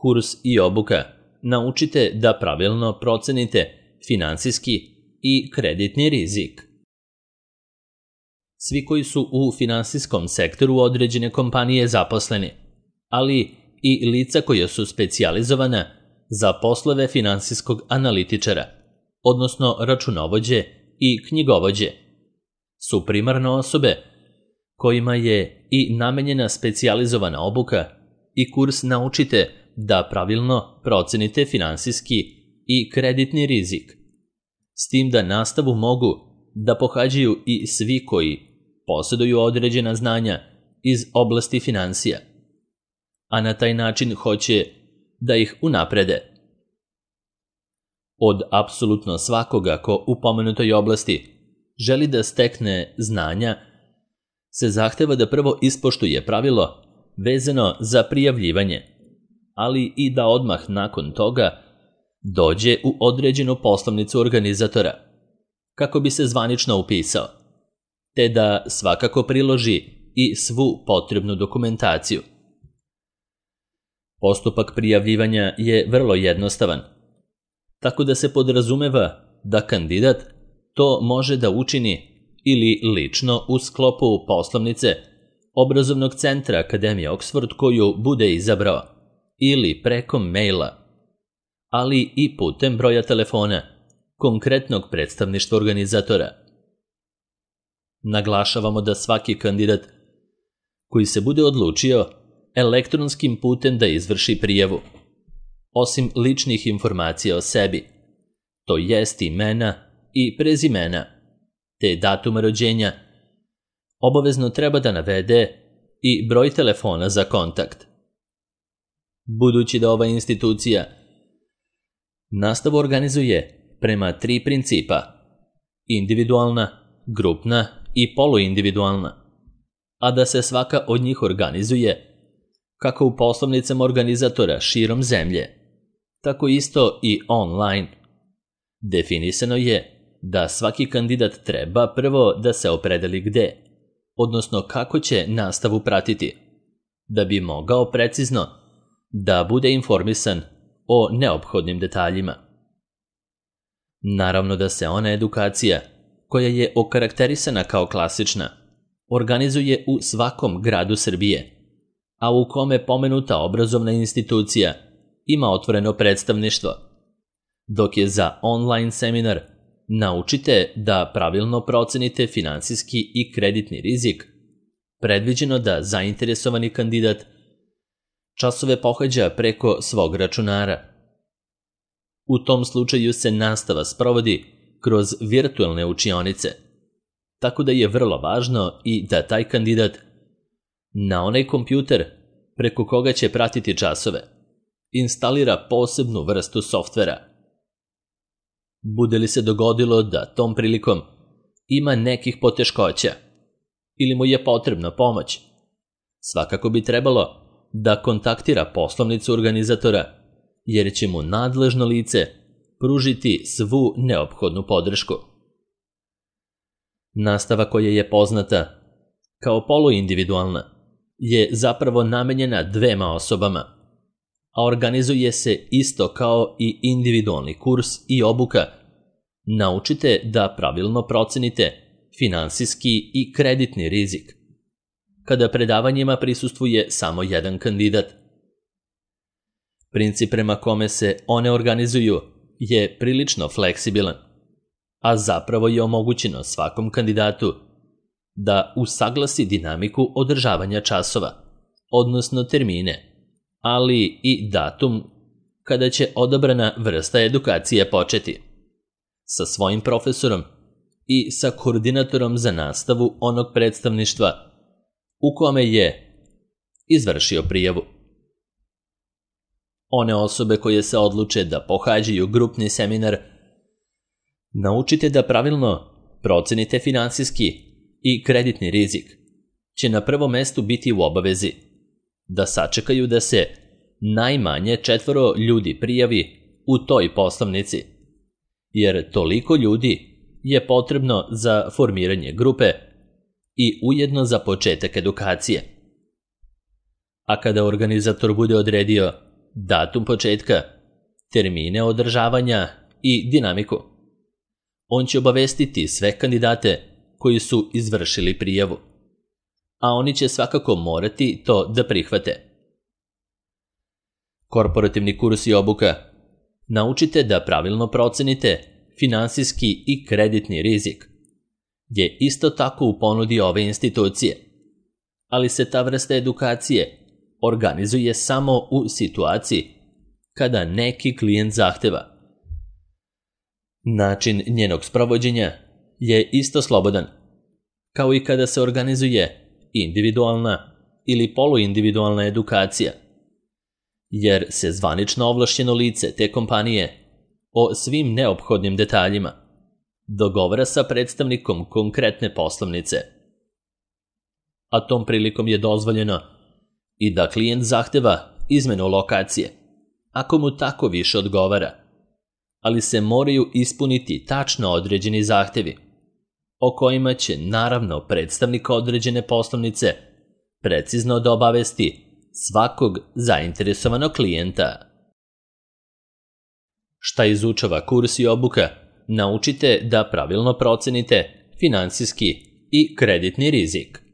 Kurs i obuka naučite da pravilno procenite finansijski i kreditni rizik. Svi koji su u finansijskom sektoru određene kompanije zaposleni, ali i lica koja su specijalizovana za poslove finansijskog analitičara, odnosno računovođe i knjigovođe, su primarno osobe kojima je i namenjena specijalizovana obuka i kurs naučite da pravilno procenite finansijski i kreditni rizik. S tim da nastavu mogu da pohađaju i svi koji posjeduju određena znanja iz oblasti finansija, a na taj način hoće da ih unaprede. Od apsolutno svakoga ko u pomenutoj oblasti želi da stekne znanja, se zahteva da prvo ispoštuje pravilo vezano za prijavljivanje, ali i da odmah nakon toga dođe u određenu poslovnicu organizatora, kako bi se zvanično upisao, te da svakako priloži i svu potrebnu dokumentaciju. Postupak prijavljivanja je vrlo jednostavan, tako da se podrazumeva da kandidat to može da učini ili lično u sklopu poslovnice obrazovnog centra Akademije Oxford koju bude izabrao, ili preko maila, ali i putem broja telefona konkretnog predstavništva organizatora. Naglašavamo da svaki kandidat koji se bude odlučio elektronskim putem da izvrši prijavu, osim ličnih informacija o sebi, to jest imena i prezimena, te datuma rođenja, obavezno treba da navede i broj telefona za kontakt. Budući da ova institucija nastavu organizuje prema 3 principa: individualna, grupna i poluindividualna, a da se svaka od njih organizuje kako u poslovnicama organizatora širom zemlje, tako isto i online. Definisano je da svaki kandidat treba prvo da se opredeli gde, odnosno kako će nastavu pratiti, da bi mogao precizno da bude informisan o neophodnim detaljima. Naravno da se ona edukacija, koja je okarakterisana kao klasična, organizuje u svakom gradu Srbije, a u kome pomenuta obrazovna institucija ima otvoreno predstavništvo, dok je za online seminar naučite da pravilno procenite finansijski i kreditni rizik predviđeno da zainteresovani kandidat časove pohađa preko svog računara. U tom slučaju se nastava sprovodi kroz virtualne učionice, tako da je vrlo važno i da taj kandidat na onaj kompjuter preko koga će pratiti časove instalira posebnu vrstu softvera. Bude li se dogodilo da tom prilikom ima nekih poteškoća ili mu je potrebna pomoć, svakako bi trebalo da kontaktira poslovnicu organizatora, jer će mu nadležno lice pružiti svu neophodnu podršku. Nastava koja je poznata kao poluindividualna je zapravo namenjena 2 osobama, a organizuje se isto kao i individualni kurs i obuka. Naučite da pravilno procenite finansijski i kreditni rizik, kada predavanjima prisustvuje samo jedan kandidat. Princip prema kome se one organizuju je prilično fleksibilan, a zapravo je omogućeno svakom kandidatu da usaglasi dinamiku održavanja časova, odnosno termine, ali i datum kada će odabrana vrsta edukacije početi, sa svojim profesorom i sa koordinatorom za nastavu onog predstavništva u kome je izvršio prijavu. One osobe koje se odluče da pohađaju grupni seminar, naučite da pravilno procenite finansijski i kreditni rizik, će na prvom mestu biti u obavezi da sačekaju da se najmanje 4 ljudi prijavi u toj poslovnici, jer toliko ljudi je potrebno za formiranje grupe i ujedno za početak edukacije. A kada organizator bude odredio datum početka, termine održavanja i dinamiku. On će obavestiti sve kandidate koji su izvršili prijavu, a oni će svakako morati to da prihvate. Korporativni kurs i obuka. Naučite da pravilno procenite finansijski i kreditni rizik, je isto tako u ponudi ove institucije, ali se ta vrsta edukacije organizuje samo u situaciji kada neki klijent zahteva. Način njenog sprovođenja je isto slobodan, kao i kada se organizuje individualna ili poluindividualna edukacija, jer se zvanično ovlašćeno lice te kompanije o svim neophodnim detaljima dogovara sa predstavnikom konkretne poslovnice. A tom prilikom je dozvoljeno i da klijent zahteva izmenu lokacije, ako mu tako više odgovara, ali se moraju ispuniti tačno određeni zahtevi, o kojima će naravno predstavnik određene poslovnice precizno da obavesti svakog zainteresovanog klijenta. Šta izučava kurs i obuka? Naučite da pravilno procenite finansijski i kreditni rizik.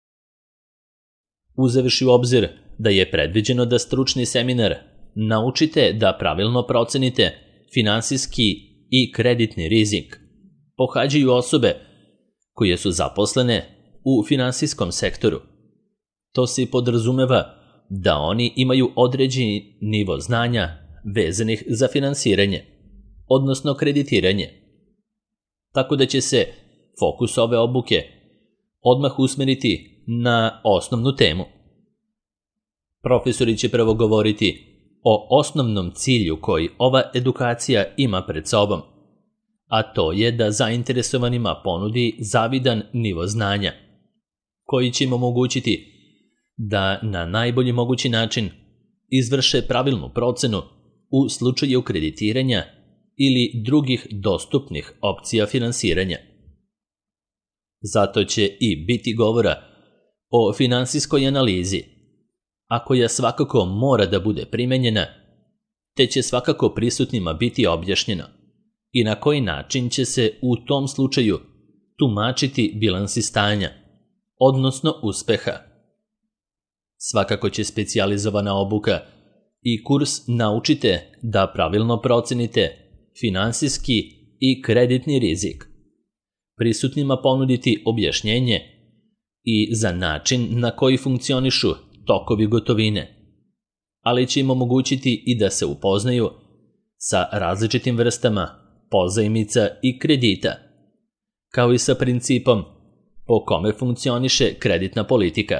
Uzevši u obzir da je predviđeno da stručni seminar Naučite da pravilno procenite finansijski i kreditni rizik pohađaju osobe koje su zaposlene u finansijskom sektoru. To se podrazumeva da oni imaju određeni nivo znanja vezanih za finansiranje, odnosno kreditiranje. Tako da će se fokus ove obuke odmah usmeriti na osnovnu temu. Profesori će prvo govoriti o osnovnom cilju koji ova edukacija ima pred sobom, a to je da zainteresovanima ponudi zavidan nivo znanja, koji će im omogućiti da na najbolji mogući način izvrše pravilnu procenu u slučaju kreditiranja ili drugih dostupnih opcija finansiranja. Zato će i biti govora o finansijskoj analizi, a koja svakako mora da bude primenjena, te će svakako prisutnima biti objašnjeno i na koji način će se u tom slučaju tumačiti bilansi stanja, odnosno uspeha. Svakako će specijalizovana obuka i kurs Naučite da pravilno procenite finansijski i kreditni rizik prisutnima ponuditi objašnjenje i za način na koji funkcionišu tokovi gotovine, ali će im omogućiti i da se upoznaju sa različitim vrstama pozajmica i kredita, kao i sa principom po kome funkcioniše kreditna politika.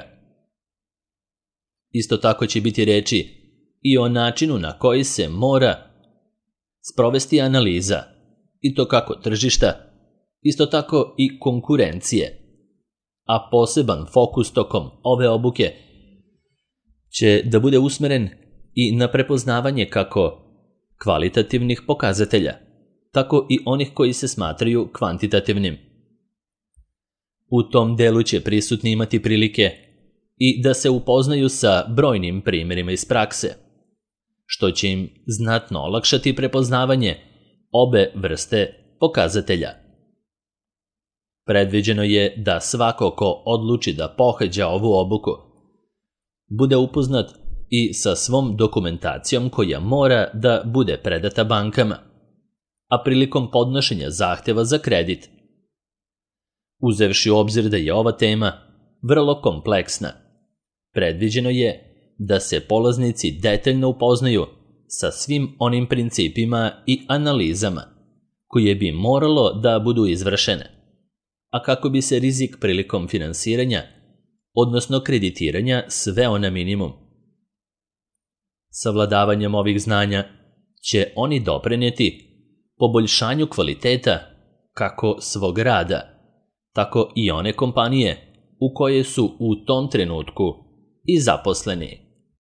Isto tako će biti reči i o načinu na koji se mora sprovesti analiza, i to kako tržišta, isto tako i konkurencije, a poseban fokus tokom ove obuke će da bude usmeren i na prepoznavanje kako kvalitativnih pokazatelja, tako i onih koji se smatraju kvantitativnim. U tom delu će prisutni imati prilike i da se upoznaju sa brojnim primjerima iz prakse, što će im znatno olakšati prepoznavanje obe vrste pokazatelja. Predviđeno je da svako ko odluči da pohađa ovu obuku bude upoznat i sa svom dokumentacijom koja mora da bude predata bankama, a prilikom podnošenja zahteva za kredit. Uzevši u obzir da je ova tema vrlo kompleksna, predviđeno je da se polaznici detaljno upoznaju sa svim onim principima i analizama koje bi moralo da budu izvršene, a kako bi se rizik prilikom finansiranja, odnosno kreditiranja, sveo na minimum. Savladavanjem ovih znanja će oni doprinijeti poboljšanju kvaliteta kako svog rada, tako i one kompanije u koje su u tom trenutku i zaposleni.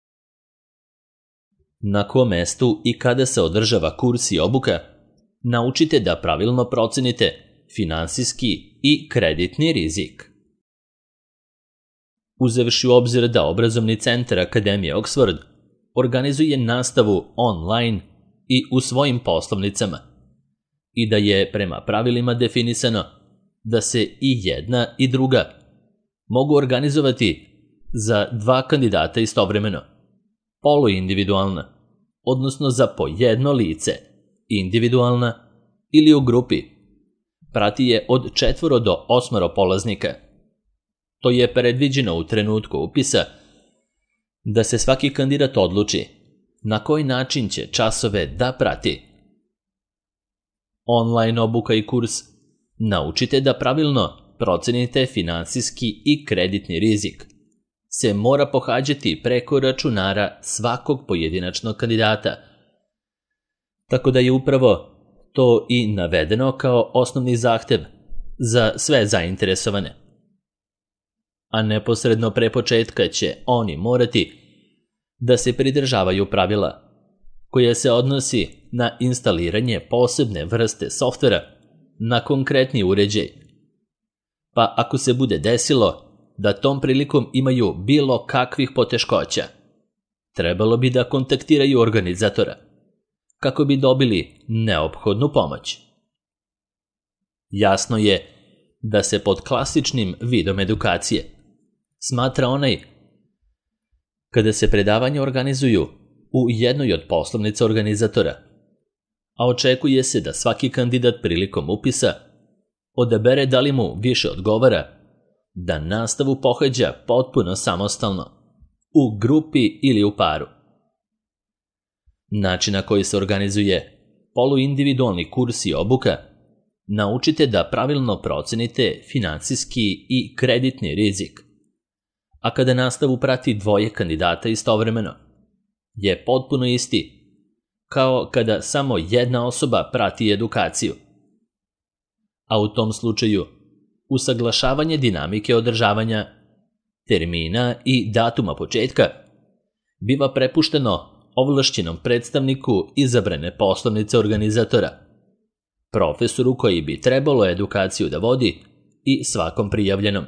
Na kom mestu i kada se održava kurs i obuka, naučite da pravilno procenite finansijski i kreditni rizik. Uzevši u obzir da obrazovni centar Akademije Oxford organizuje nastavu online i u svojim poslovnicama i da je prema pravilima definisano da se i jedna i druga mogu organizovati za 2 kandidata istovremeno, poluindividualna, odnosno za po jedno lice, individualna ili u grupi. Prati je od 4 do 8 polaznika. To je predviđeno u trenutku upisa da se svaki kandidat odluči na koji način će časove da prati. Online obuka i kurs Naučite da pravilno procenite finansijski i kreditni rizik se mora pohađati preko računara svakog pojedinačnog kandidata. Tako da je upravo to i navedeno kao osnovni zahtev za sve zainteresovane. A neposredno pre početka će oni morati da se pridržavaju pravila koja se odnosi na instaliranje posebne vrste softvera na konkretni uređaj. Pa ako se bude desilo da tom prilikom imaju bilo kakvih poteškoća, trebalo bi da kontaktiraju organizatora kako bi dobili neophodnu pomoć. Jasno je da se pod klasičnim vidom edukacije smatra onaj kada se predavanja organizuju u jednoj od poslovnica organizatora, a očekuje se da svaki kandidat prilikom upisa odabere da li mu više odgovara da nastavu pohađa potpuno samostalno, u grupi ili u paru. Način na koji se organizuje poluindividualni kurs i obuka Naučite da pravilno procenite finansijski i kreditni rizik, a kada nastavu prati 2 kandidata istovremeno, je potpuno isti kao kada samo jedna osoba prati edukaciju. A u tom slučaju usaglašavanje dinamike održavanja, termina i datuma početka biva prepušteno ovlašćenom predstavniku izabrane poslovnice organizatora, profesoru koji bi trebalo edukaciju da vodi i svakom prijavljenom.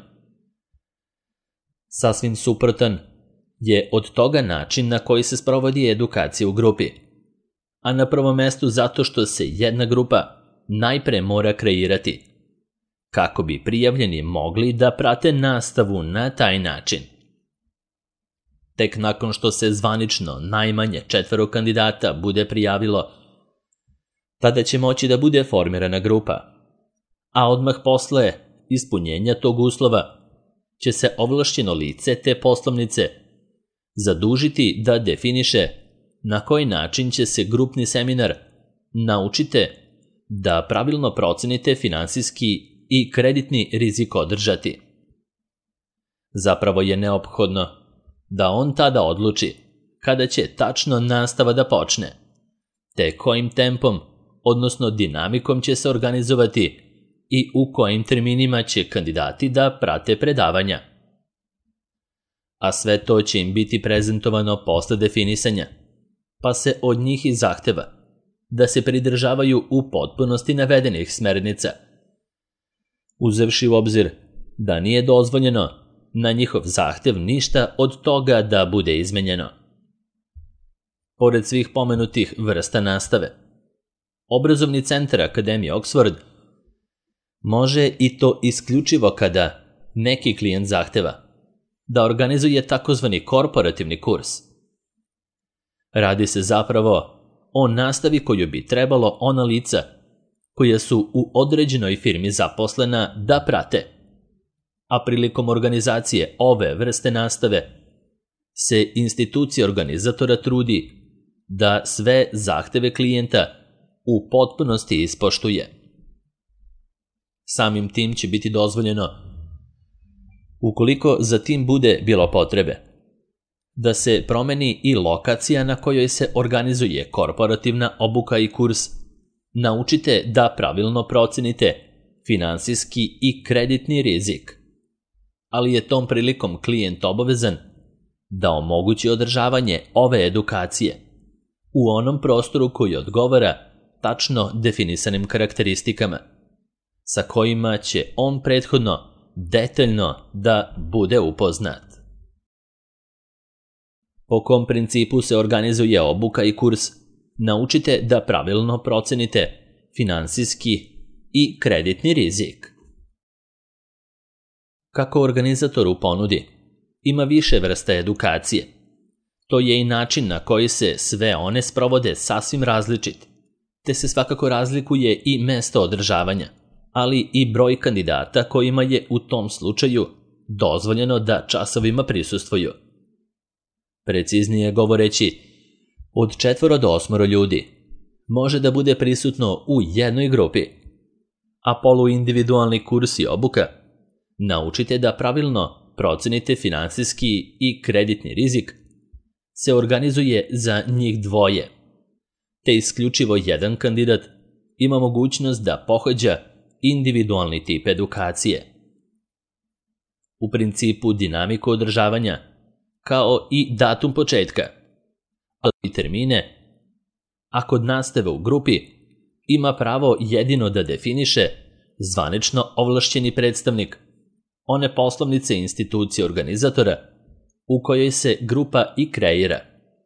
Sasvim suprotan je od toga način na koji se sprovodi edukacija u grupi, a na prvom mestu zato što se jedna grupa najpre mora kreirati, kako bi prijavljeni mogli da prate nastavu na taj način. Tek nakon što se zvanično najmanje 4 kandidata bude prijavilo, tada će moći da bude formirana grupa, a odmah posle ispunjenja tog uslova će se ovlašćeno lice te poslovnice zadužiti da definiše na koji način će se grupni seminar Naučite da pravilno procenite finansijski i kreditni rizik održati. Zapravo je neophodno da on tada odluči kada će tačno nastava da počne, te kojim tempom, odnosno dinamikom će se organizovati i u kojim terminima će kandidati da prate predavanja. A sve to će im biti prezentovano posle definisanja, pa se od njih i zahteva da se pridržavaju u potpunosti navedenih smernica, uzevši u obzir da nije dozvoljeno na njihov zahtev ništa od toga da bude izmenjeno. Pored svih pomenutih vrsta nastave, Obrazovni centar Akademije Oxford može i to isključivo kada neki klijent zahteva da organizuje takozvani korporativni kurs. Radi se zapravo o nastavi koju bi trebalo ona lica koja su u određenoj firmi zaposlena da prate, a prilikom organizacije ove vrste nastave se institucija organizatora trudi da sve zahteve klijenta u potpunosti ispoštuje. Samim tim će biti dozvoljeno, ukoliko za tim bude bilo potrebe, da se promeni i lokacija na kojoj se organizuje korporativna obuka i kurs Naučite da pravilno procenite finansijski i kreditni rizik, ali je tom prilikom klijent obavezan da omogući održavanje ove edukacije u onom prostoru koji odgovara tačno definisanim karakteristikama, sa kojima će on prethodno, detaljno da bude upoznat. Po kom principu se organizuje obuka i kurs? Naučite da pravilno procenite finansijski i kreditni rizik. Kako organizator u ponudi ima više vrsta edukacije, to je i način na koji se sve one sprovode sasvim različit, te se svakako razlikuje i mesto održavanja, ali i broj kandidata kojima je u tom slučaju dozvoljeno da časovima prisustvuju. Preciznije govoreći, od 4 do 8 ljudi može da bude prisutno u jednoj grupi, a poluindividualni kurs i obuka naučite da pravilno procenite finansijski i kreditni rizik se organizuje za njih dvoje, te isključivo jedan kandidat ima mogućnost da pohađa individualni tip edukacije. U principu dinamiku održavanja, kao i datum početka, ali i termine, a kod nastave u grupi ima pravo jedino da definiše zvanično ovlašćeni predstavnik one poslovnice institucije organizatora u kojoj se grupa i kreira.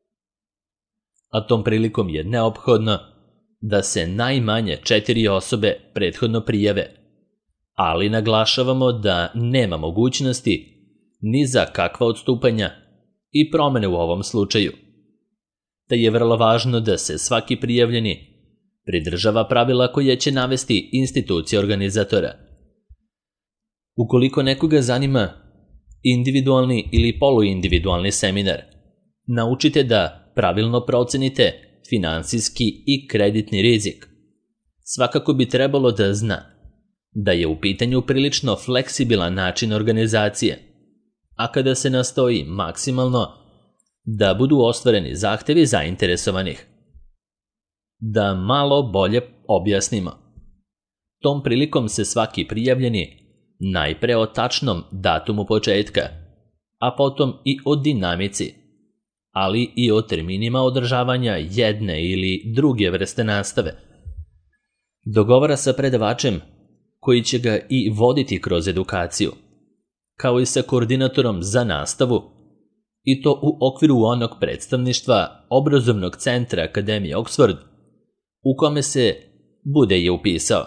A tom prilikom je neophodno da se najmanje 4 osobe prethodno prijave, ali naglašavamo da nema mogućnosti ni za kakva odstupanja i promene u ovom slučaju, te je vrlo važno da se svaki prijavljeni pridržava pravila koje će navesti institucija organizatora. Ukoliko nekoga zanima individualni ili poluindividualni seminar, naučite da pravilno procenite finansijski i kreditni rizik. Svakako bi trebalo da zna da je u pitanju prilično fleksibilan način organizacije, a kada se nastoji maksimalno da budu ostvareni zahtevi zainteresovanih. Da malo bolje objasnimo. Tom prilikom se svaki prijavljeni najpre o tačnom datumu početka, a potom i o dinamici, ali i o terminima održavanja jedne ili druge vrste nastave dogovara sa predavačem koji će ga i voditi kroz edukaciju, kao i sa koordinatorom za nastavu, i to u okviru onog predstavništva obrazovnog centra Akademije Oxford u kome se bude je upisao.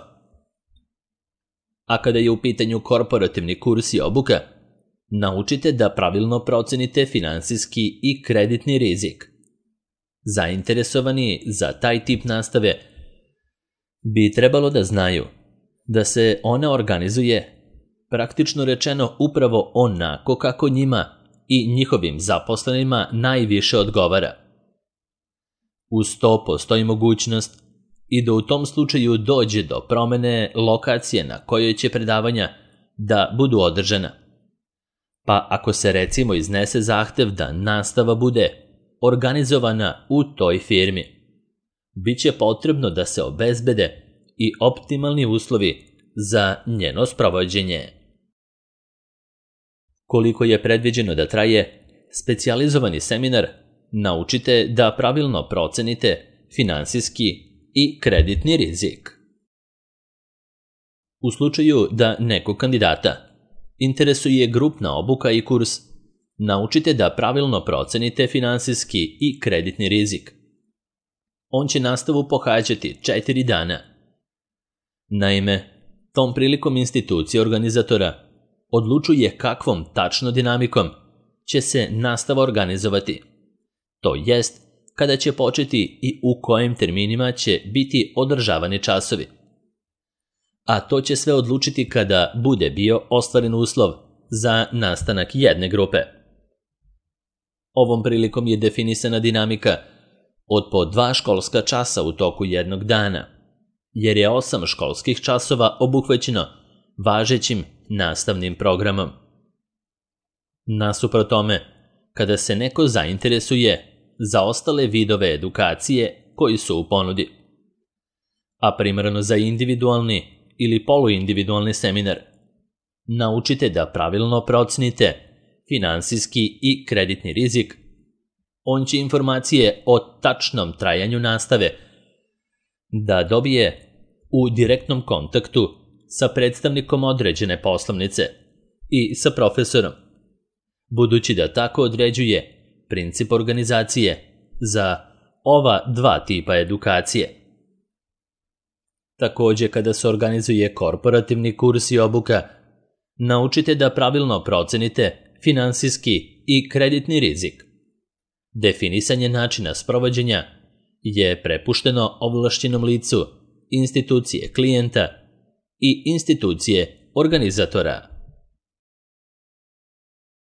A kada je u pitanju korporativni kurs i obuka, naučite da pravilno procenite finansijski i kreditni rizik. Zainteresovani za taj tip nastave bi trebalo da znaju da se ona organizuje, praktično rečeno, upravo onako kako njima i njihovim zaposlenima najviše odgovara. Uz to postoji mogućnost i da u tom slučaju dođe do promene lokacije na kojoj će predavanja da budu održana. Pa ako se recimo iznese zahtev da nastava bude organizovana u toj firmi, bit će potrebno da se obezbede i optimalni uslovi za njeno sprovođenje. Koliko je predviđeno da traje specijalizovani seminar, naučite da pravilno procenite finansijski i kreditni rizik. U slučaju da nekog kandidata interesuje grupna obuka i kurs, naučite da pravilno procenite finansijski i kreditni rizik. On će nastavu pohađati 4 dana. Naime, tom prilikom institucija organizatora odlučuje kakvom tačno dinamikom će se nastava organizovati, to jest kada će početi i u kojim terminima će biti održavani časovi. A to će sve odlučiti kada bude bio ostvaren uslov za nastanak jedne grupe. Ovom prilikom je definisana dinamika od po 2 školska časa u toku jednog dana, jer je 8 školskih časova obuhvaćeno važećim nastavnim programom. Nasuprot tome, kada se neko zainteresuje za ostale vidove edukacije koji su u ponudi, a primarno za individualni ili poluindividualni seminar, naučite da pravilno procenite finansijski i kreditni rizik. On će informacije o tačnom trajanju nastave da dobije u direktnom kontaktu sa predstavnikom određene poslovnice i sa profesorom, budući da tako određuje princip organizacije za ova dva tipa edukacije. Također, kada se organizuje korporativni kurs i obuka, naučite da pravilno procenite finansijski i kreditni rizik. Definisanje načina sprovođenja je prepušteno ovlašćenom licu, institucije klijenta i institucije organizatora.